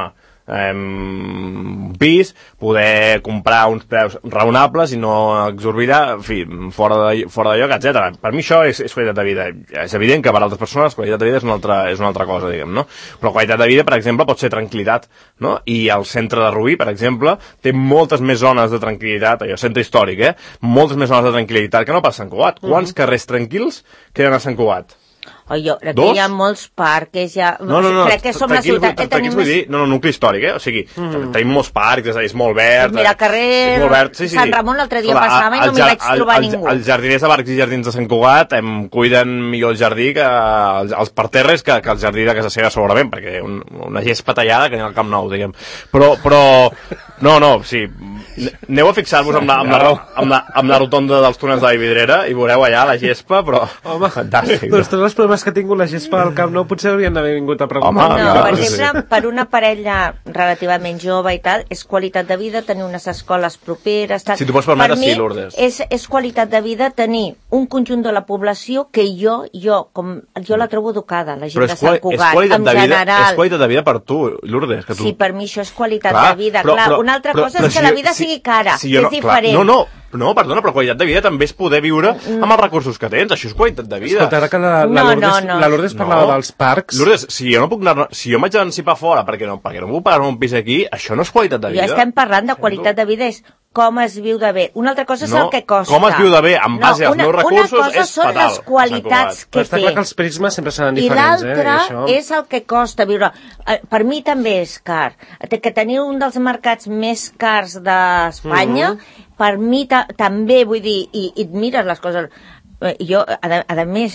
un pis, poder comprar uns preus raonables i no exorbitar, en fi, fora de, fora de lloc, etcètera. Per mi això és, és qualitat de vida. És evident que per altres persones qualitat de vida és una altra, és una altra cosa, diguem, no? Però qualitat de vida, per exemple, pot ser tranquil·litat, no? I el centre de Rubí, per exemple, té moltes més zones de tranquil·litat, allò, centre històric, eh? Moltes més zones de tranquil·litat que no pas Sant Cugat. Quants mm-hmm. carrers tranquils queden a Sant Cugat?
Oh, jo crec que hi ha molts parcs, ja...
No, no, no,
crec que som la ciutat que tenim
més... Dir, no, no, nucli històric, eh? O sigui, mm. tenim molts parcs, és, és molt verd...
Mira, el carrer verd, sí, sí. Sant Ramon l'altre dia passava i no m'hi vaig trobar
el,
ningú.
Els jardiners de Barcs i Jardins de Sant Cugat em cuiden millor el jardí que els, els parterres que, que el jardí de casa seva segurament, perquè un, una gespa tallada que n'hi ha al Camp Nou, diguem. Però, però... No, no, sí... Aneu a fixar-vos amb, la, amb, la, amb, la, amb la rotonda dels túnels de la Vidrera i veureu allà la gespa, però...
Home,
fantàstic.
Doncs tots els problemes que ha tingut la gespa al Camp Nou potser haurien d'haver vingut a preocupar.
Home, no, per exemple, per una parella relativament jove i tal, és qualitat de vida tenir unes escoles properes... Tal.
Si t'ho pots permetre,
per mi,
sí, Lourdes.
És, és qualitat de vida tenir un conjunt de la població que jo, jo, com, jo la trobo educada, la gent
però
de Sant Cugat, en
de vida,
general.
És qualitat de vida per tu, Lourdes. Que tu...
Sí, per mi això és qualitat
clar,
de vida.
Però,
clar,
però,
una altra
però,
cosa
però,
és que
si
la vida
si,
sigui cara,
si
és
no,
diferent.
Clar, no, no, no, perdona, però qualitat de vida també és poder viure amb els recursos que tens, això és qualitat de vida.
Escolta, ara que la, la,
No,
Lourdes,
no, no.
la Lourdes parlava
No.
dels parcs...
Lourdes, si jo no puc anar, si jo m'haig d'emancipar fora perquè no, perquè no puc pagar un pis aquí, això no és qualitat de vida.
Ja estem parlant de qualitat de vida, és com es viu de bé. Una altra cosa és
No,
el que costa.
com es viu de bé en base
no,
als
una,
meus recursos
una cosa
és
són
fatal,
les qualitats
Però
que
està
té.
clar que els prismes sempre seran
I
diferents, eh?
l'altre
I això...
és el que costa viure. Eh, Per mi també és car. Té que tenir un dels mercats més cars d'Espanya,
Mhm.
per mi ta també, vull dir, i, i et mires les coses... Eh, Jo, a, a més...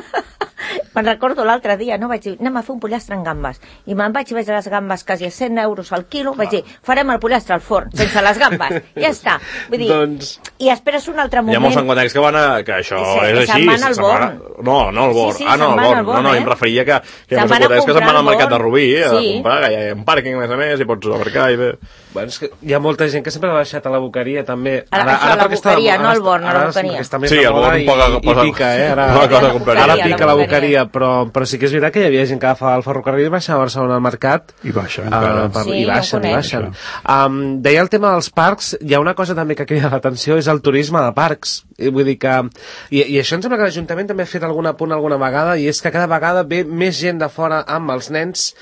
Me'n recordo l'altre dia, no? Vaig dir, anem a fer un pollastre amb gambes. I me'n vaig veure les gambes quasi a cent euros al quilo. Vaig dir, farem el pollastre al forn, sense les gambes. Ja està. Vull dir,
Doncs...
i esperes un altre moment.
Hi ha molts sanguanecs que van a... que això
Se-
és
se'n
així.
van al
se'n van a-
Born.
No, no al Born.
Sí, sí,
ah, no,
se'n
al
van
Born.
al Born,
no, no,
eh?
em referia que, que hi ha
Se'n
molts
van a
sanguanecs que se'n van al
comprar
mercat
al
de
Born.
Rubí a
Sí.
comprar, que hi ha un pàrquing, a més a més, i pots aparcar i bé.
Bueno, és que hi ha molta gent que sempre l'ha deixat a la Boqueria, també.
A la- això, a la
perquè està-
Boqueria, no
ara
al Born, a la
ara
Boqueria.
perquè està més
Sí,
de
al
moda
Born
i,
poca
i
cosa-
pica, eh? Ara,
poca cosa a comprar.
ara
A la
pica la
Boqueria.
Boqueria, però, però sí que és veritat que hi havia gent que agafava el ferrocarril i baixava a Barcelona al mercat.
I baixa,
Uh,
encara.
per,
Sí,
I baixen,
no
i
conec.
baixen. Um, deia el tema dels parcs, hi ha una cosa també que crida l'atenció, és el turisme de parcs. I vull dir que... I, i això em sembla que l'Ajuntament també ha fet algun apunt alguna vegada, i és que cada vegada ve més gent de fora amb els nens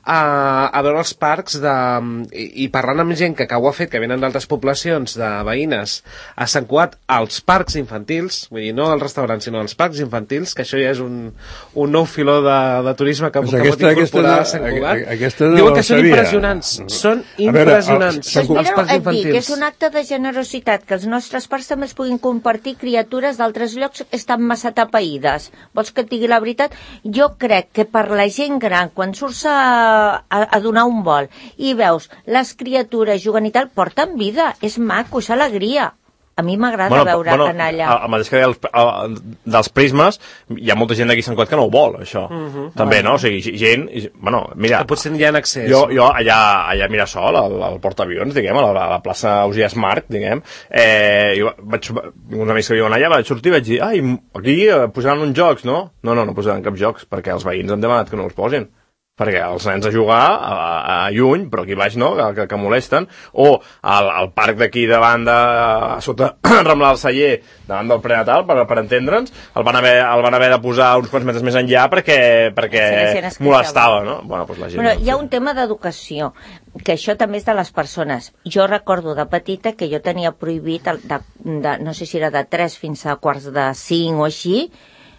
a, a veure els parcs de, i, i parlant amb gent que, que ho ha fet, que venen d'altres poblacions de veïnes a Sant Cugat, als parcs infantils, vull dir, no als restaurants, sinó als parcs infantils, que això ja és un, un nou filó de, de turisme que,
Pues
que
aquesta-
pot incorporar
aquesta
a Sant
no-
Cugat.
a- aquesta no
Diuen
la
que són
sabia.
impressionants, són
A veure,
impressionants,
el- Sant
Doncs
els
mira,
parcs
et dic,
infantils.
és un acte de generositat, que els nostres parcs també es puguin compartir criatures d'altres llocs que estan massa tapaïdes. Vols que et digui la veritat? Jo crec que per la gent gran, quan surts a, a, a donar un vol i veus les criatures jugant i tal, porten vida, és maco, és alegria. A mi m'agrada veure
bueno,
anar allà.
El, el mateix que deia els, el, dels prismes, hi ha molta gent d'aquí a Sant Cugat que no ho vol, això. Uh -huh. També, no? O sigui, gent... Bueno, mira...
Que potser hi ha accés.
Jo, jo allà, allà a Mirasol, al, al portaavions, diguem, a la, a la plaça Ausiàs Marc, diguem, eh, jo vaig, uns amics que viuen allà, vaig sortir i vaig dir, ai, aquí eh, posaran uns jocs, no? No, no, no posaran cap jocs, perquè els veïns han demanat que no els posin. Perquè els nens a jugar a, a lluny, però aquí baix no, que, que molesten, o al, al parc d'aquí davant de, a sota Rambla del Celler, davant del prenatal, per, per entendre'ns, el van haver, el van haver de posar uns quants metres més enllà perquè, perquè
Sí,
molestava, no? Bueno, doncs la gent...
Bueno, hi ha un tema d'educació, que això també és de les persones. Jo recordo de petita que jo tenia prohibit, el, de, de, no sé si era de tres fins a quarts de cinc o així,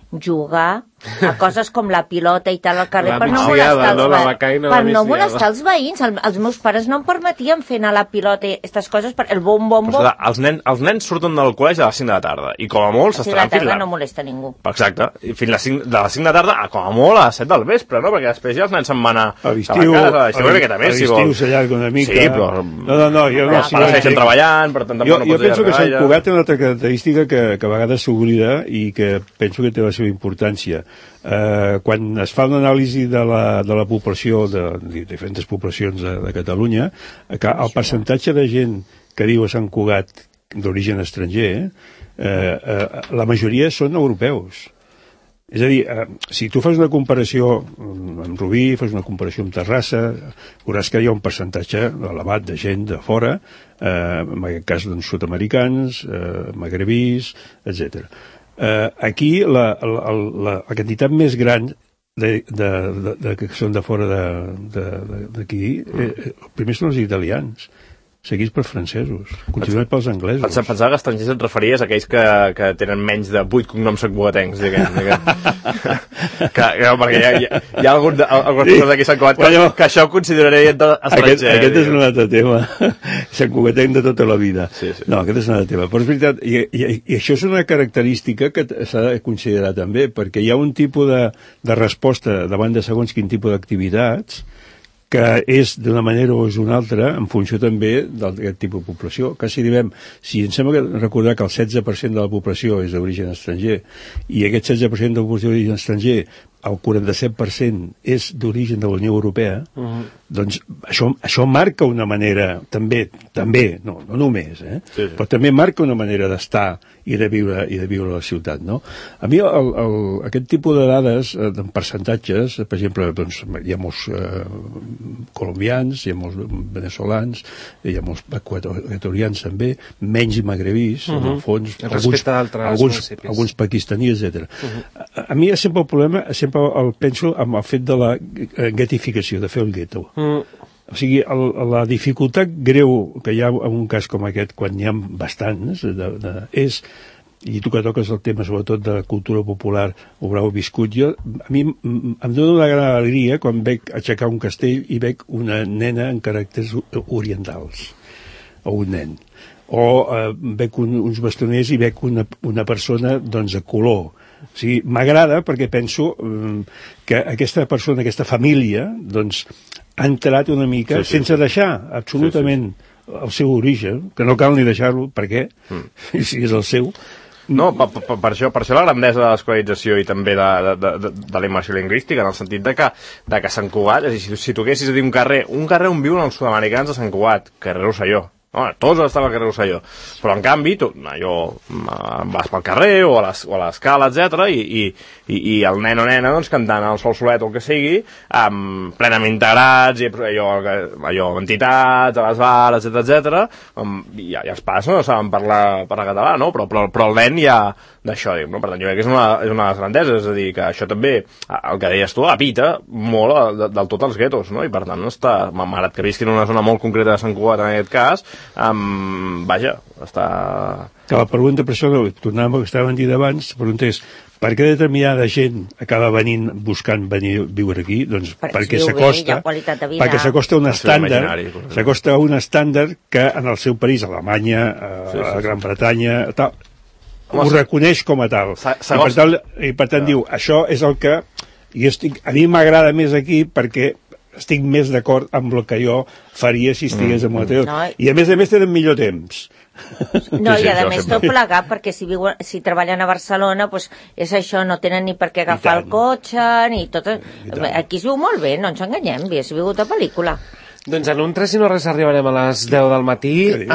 jugar a coses com la pilota i tal al carrer
La
per no
migdiada,
molestar els
no? La
veïns.
becaina, la
Per no
migdiada.
molestar els veïns. El, els meus pares no em permetien fer anar a la pilota i aquestes coses, per el bom, bom,
Però,
bom.
escolta, els, nens, els nens surten del col·legi a les cinc de la tarda, i com a molt
Si la
s'estaran
tarda
filant.
no molesta ningú.
Exacte, i fins a les cinc, de les cinc de la tarda, a com a molt a les set del vespre, no? Perquè després ja els nens se'n van a...
A l'estiu,
a l'estiu una miqueta més, si
a l'estiu
vols.
s'allarga una mica.
Sí, però...
No, no, no, jo no.
Els pares segueixen treballant, per tant
Jo,
tampoc no
jo
pots
penso que Sant
allargar
Cugat té una altra característica que, que a vegades s'oblida i que penso que té la seva importància. Eh, quan es fa una anàlisi de la, de la població, de, de diferents poblacions de, de Catalunya, que el percentatge de gent que diu a Sant Cugat d'origen estranger, eh, eh, la majoria són europeus. És a dir, eh, si tu fas una comparació amb Rubí, fas una comparació amb Terrassa, veuràs que hi ha un percentatge elevat de gent de fora, eh, en aquest cas doncs, sud-americans, eh, magrebís, etcètera. Eh, aquí la, la, la, la quantitat més gran de, de, de, de, que són de fora d'aquí, eh, primer són els italians, seguits per francesos, continuats pels anglesos.
Pensava, pensava que estrangers et referies a aquells que, que tenen menys de vuit cognoms santcugatencs, diguem. diguem. que, que, perquè hi ha, hi ha, hi ha algun, algunes persones d'aquí a Sant Cugat que, bueno, que això ho consideraria estranger.
Aquest, aquest és un altre tema. Santcugatenc de tota la vida. Sí, sí. No, aquest és un altre tema. Però és veritat, i, i, i això és una característica que s'ha de considerar també, perquè hi ha un tipus de, de resposta davant de segons quin tipus d'activitats que és d'una manera o és una altra en funció també d'aquest tipus de població. Quasi diem, si em sembla que recordar que el setze per cent de la població és d'origen estranger i aquest setze per cent de la població d'origen estranger el quaranta-set per cent és d'origen de la Unió Europea, uh-huh. doncs això, això marca una manera, també, també no, no només, eh? Sí, sí. Però també marca una manera d'estar i de viure i de viure a la ciutat, no? A mi el, el, aquest tipus de dades, en percentatges, per exemple, doncs, hi ha molts eh, colombians, hi ha molts venezolans, hi ha molts equatorians també, menys magrebís, uh-huh. en el fons, alguns, alguns, alguns pakistaníes, etcètera. Uh-huh. A, a mi sempre el problema, sempre el penso amb el fet de la ghettificació, de fer el gueto. Mm. O sigui, el, la dificultat greu que hi ha en un cas com aquest, quan n'hi ha bastants, de, de, és, i tu que toques el tema sobretot de la cultura popular, ho haureu viscut, jo, a mi em dóna una gran alegria quan veig aixecar un castell i veig una nena en caràcters orientals, o un nen. O eh, veig un, uns bastoners i veig una, una persona, doncs, de color. O sigui, m'agrada perquè penso um, que aquesta persona, aquesta família, doncs, ha entrat una mica, sí, sí, sense sí. deixar absolutament sí, sí. el seu origen, que no cal ni deixar-lo, per què? Mm. Si és el seu.
No, per, per, per, això, per això la grandesa de l'escolarització i també de, de, de, de la immersió lingüística, en el sentit de que, de que Sant Cugat, és a dir, si, si tu haguessis a dir un carrer, un carrer on viuen els sud-americans de Sant Cugat, carrer Rosselló, no, tots estan al carrer Rosselló, però en canvi tu, allò, vas pel carrer o a l'escala, etcètera, i, i, i el nen o nena doncs, cantant el sol solet o el que sigui, um, plenament integrats, i allò, allò entitats, a les bales, etcètera, etcètera, um, i, i els pares no saben parlar, parlar català, no? però, però, però el nen ja d'això, no? Per tant, jo crec que és una, és una de les grandeses, és a dir, que això també, el que deies tu, apita molt de, del tot els guetos, no? I per tant, està, malgrat que visqui en una zona molt concreta de Sant Cugat en aquest cas, Um, vaja, està...
Que la pregunta, per això, tornant al que estàvem dit abans, la pregunta és, per què determinada gent acaba venint, buscant venir a viure aquí? Doncs per perquè s'acosta perquè s'acosta a un estàndard, s'acosta a un estàndard que en el seu país, Alemanya, a, sí, sí, a Gran Bretanya, tal, ho reconeix com a tal. I per tant, i per tant diu, això és el que... Jo estic, a mi m'agrada més aquí perquè estic més d'acord amb el que jo faria si estigués mm. en l'hotel. No. I a més a més tenen millor temps.
No, i a més tot plegat, perquè si, viuen, si treballen a Barcelona, doncs és això, no tenen ni per què agafar el cotxe, ni tot... Aquí es viu molt bé, no ens enganyem, havies vigut a pel·lícula.
Doncs en un tres i no res arribarem a les deu del matí.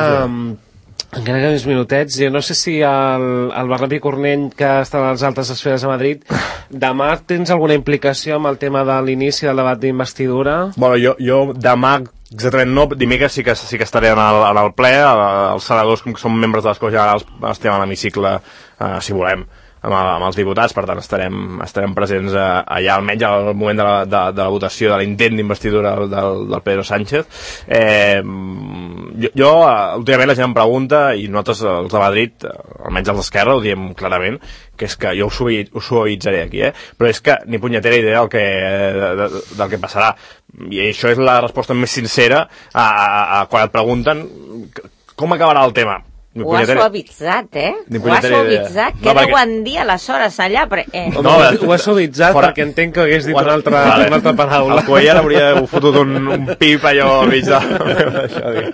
Encara que uns minutets, jo no sé si el, el Bernat Cornell, que està a les altes esferes de Madrid, demà tens alguna implicació amb el tema de l'inici del debat d'investidura?
Bueno, jo, jo demà exactament no, dimecres sí que, sí que estaré en el, en el ple, els senadors, com que som membres de les Corts Generals, estem a l'hemicicle, eh, si volem, amb, amb els diputats, per tant estarem, estarem presents allà, almenys al moment de la, de, de la votació de l'intent d'investidura del, del Pedro Sánchez. Eh, jo, jo, últimament la gent em pregunta, i nosaltres, els de Madrid, almenys els d'Esquerra, ho diem clarament, que és que jo ho, ho suavitzaré aquí, eh? Però és que ni punyetera idea del que, de, de, del que passarà. I això és la resposta més sincera a, a, a quan et pregunten com acabarà el tema.
Ho ha suavitzat, eh? Ho ha suavitzat. Què deuen dir aleshores allà? Eh.
No, ho ha suavitzat fora... perquè entenc que hagués dit una altra, vale. una altra paraula.
El Cuellar hauria fotut un, un pip allò al mig de...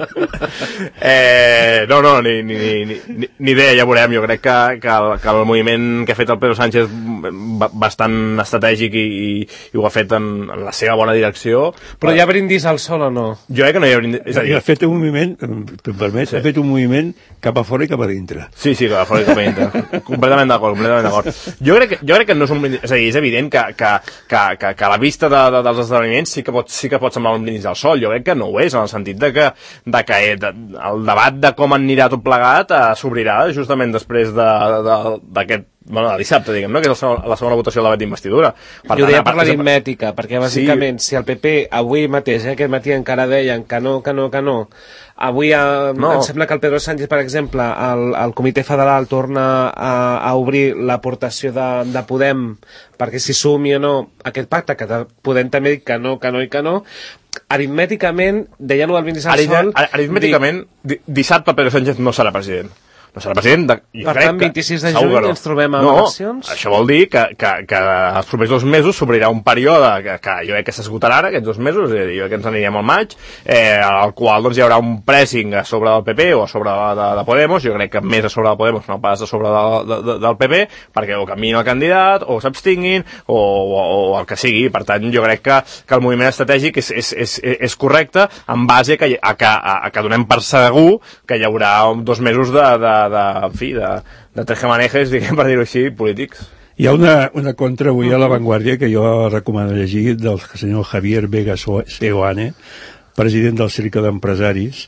eh, no, no, ni, ni, ni, ni, ni idea, ja veurem. Jo crec que, que, el, que el moviment que ha fet el Pedro Sánchez bastant estratègic i, i, i ho ha fet en, en la seva bona direcció.
Però hi ha brindis al sol o no?
Jo crec que no hi ha brindis... És a dir,
ha fet un moviment, te'm permets, sí. ha fet un moviment que cap a fora i cap a dintre.
Sí, sí, cap a fora i cap a dintre. completament d'acord, completament d'acord. Jo crec que, jo crec que no és un brindis, és a dir, és evident que, que, que, que, que la vista de, de, dels esdeveniments sí que, pot, sí que pot semblar un brindis al sol. Jo crec que no ho és, en el sentit de que, de que de, el debat de com anirà tot plegat eh, s'obrirà justament després d'aquest bueno, de dissabte, diguem, no? Que és la segona, la segona votació del debat d'investidura.
Jo deia per l'aritmètica, perquè bàsicament sí. Si el P P avui mateix, eh, aquest matí encara deien que no, que no, que no, avui eh, no. Em sembla que el Pedro Sánchez, per exemple, el, el Comitè Federal torna a, a obrir l'aportació de, de Podem perquè s'hi sumi o no aquest pacte, que Podem també dic que no, que no i que no. Aritmèticament, deia-ho al brindis al sol...
Aritmèticament, dic... dissabte Pedro Sánchez no serà president. No serà president. De,
per tant, vint-i-sis de juny no. Ens trobem amb
no,
eleccions?
Això vol dir que, que, que els propers dos mesos s'obrirà un període que, que jo crec que s'esgotarà ara, aquests dos mesos, jo crec que ens anirem al maig, eh, al qual doncs, hi haurà un pressing a sobre del P P o a sobre de, de, de Podemos, jo crec que més a sobre de Podemos no pas a sobre de, de, de, del P P, perquè o canviïn el candidat, o s'abstinguin, o, o, o el que sigui. Per tant, jo crec que, que el moviment estratègic és, és, és, és correcte en base a que, a, que, a, a que donem per segur que hi haurà dos mesos de, de, de, en fi, de de, de tejemanejes, diguem, per dir-ho així, polítics.
Hi ha una, una contra avui a La Vanguardia que jo recomano llegir del senyor Javier Vega Seoane, president del Cercle d'Empresaris,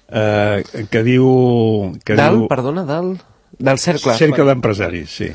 eh, que diu... Que
dalt,
diu,
perdona, dalt? Del Cercle.
Cercle d'Empresaris, sí.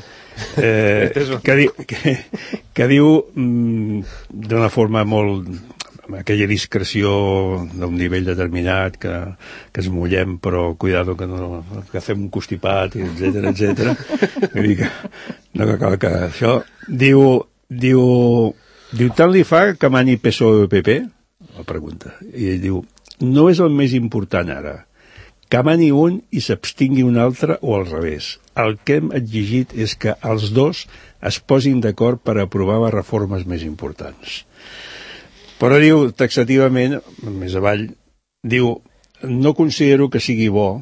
Eh, que, diu, que, que diu mm, d'una forma molt... amb aquella discreció d'un nivell determinat, que, que es mullem, però cuidado que no que fem un constipat, etcètera, etcètera. Vull dir que, no que cal que això... Diu, diu, diu, tant li fa que mani P S O E o P P? La pregunta. I ell diu, no és el més important ara. Que mani un i s'abstingui un altre o al revés. El que hem exigit és que els dos es posin d'acord per aprovar les reformes més importants. Però diu, taxativament, més avall, diu, no considero que sigui bo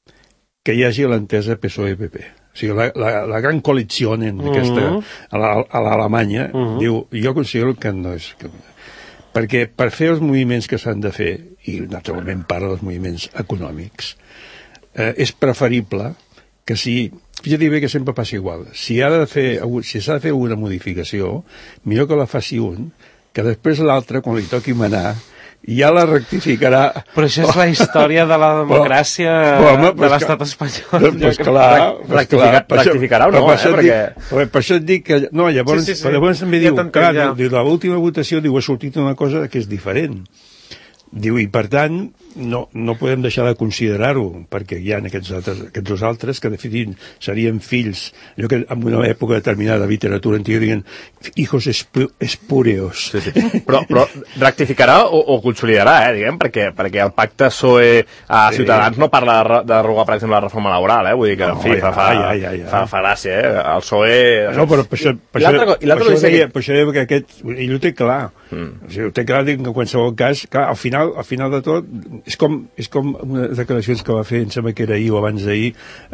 que hi hagi l'entesa P S O E P P. O sigui, la, la, la gran coalició en aquesta, a l'Alemanya, uh -huh. diu, jo considero que no és... Que, perquè per fer els moviments que s'han de fer, i naturalment parla dels moviments econòmics, eh, és preferible que si... Fíjate bé que sempre passa igual. Si ha de fer, si s'ha de fer una modificació, millor que la faci un, que després l'altre, quan li toqui manar, ja la rectificarà.
Però això és la història de la democràcia però, home, de l'estat espanyol.
Doncs clar,
rectificarà, rectificarà o no, eh? Perquè...
Per això et dic que... No, llavors, sí, sí, sí. llavors també diu, clar, ja. diu, l'última votació diu, ha sortit una cosa que és diferent. Diu, i per tant, no, no podem deixar de considerar-ho, perquè hi ha aquests, altres, aquests dos altres que, de fet, serien fills, allò que en una època determinada de literatura antiga diuen hijos espúreos.
Sí, sí. Però, però rectificarà o, o consolidarà, eh, diguem, perquè, perquè el pacte P S O E a Ciutadans sí. no parla de derogar, per exemple, la reforma laboral, eh? Vull dir que, en fi, no, fa, fa, ja, ja, ja. fa, fa gràcia, eh? El P S O E...
No, però per això, per això, per això, deia, per això deia que aquest... Ell ho té clar. Mm. O sigui, ho té clar que en qualsevol cas, clar, al final, al final de tot, és com, és com unes declaracions que va fer, em sembla que era ahir o abans d'ahir,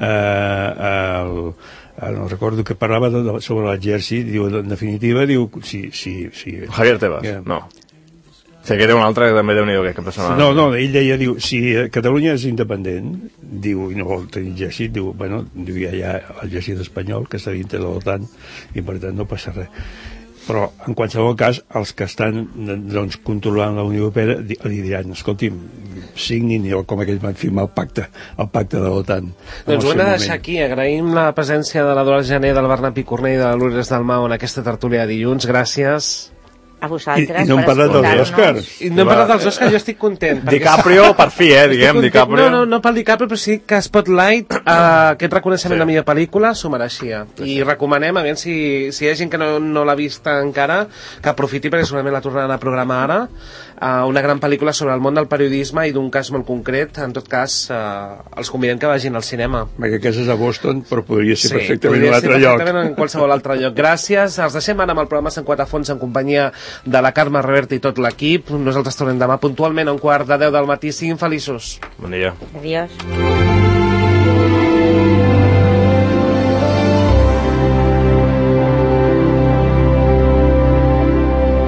eh, el, no recordo que parlava de, de, sobre l'exèrcit, diu, en definitiva, diu, sí, sí, sí.
Javier Tebas, que, no. Sí, que té un altre que també déu-n'hi-do, que persona...
No, no, ell deia, diu, si Catalunya és independent, diu, i no vol tenir exèrcit, diu, bueno, diu, ja hi ha l'exèrcit espanyol, que està dintre de l'OTAN, i per tant no passa res. Però, en qualsevol cas, els que estan doncs, controlant la Unió Europea li diran, escolti'm, signin, com aquells van firmar el pacte, el pacte de l'OTAN.
Doncs ho hem de deixar aquí. Agraïm la presència de la Dolors Jané, del Bernat Picornell i de la Lourdes Dalmau en aquesta tertúlia de dilluns. Gràcies.
A vosaltres.
I, i no hem parlat dels Oscars.
I no hem parlat dels Oscars, jo estic content.
DiCaprio, per fi, eh, diguem, DiCaprio.
No, no, no pel DiCaprio, però sí que Spotlight, eh, aquest reconeixement sí. de millor pel·lícula, s'ho mereixia. I recomanem, a veure si, si hi ha gent que no, no l'ha vista encara, que aprofiti, perquè segurament la tornaran a programar ara, eh, una gran pel·lícula sobre el món del periodisme i d'un cas molt concret. En tot cas, eh, els convidem que vagin al cinema.
Perquè aquest és a Boston, però podria ser
sí,
perfectament
podria
en un altre
ser
lloc.
perfectament en qualsevol altre lloc. Gràcies. Els deixem ara amb el programa cent quatre Fons en companyia de la Carme Reverte i tot l'equip. Nosaltres tornem demà puntualment a un quart de deu del matí. Siguin feliços.
Bon dia.
Adiós.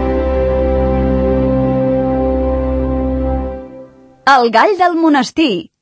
El gall del monestir.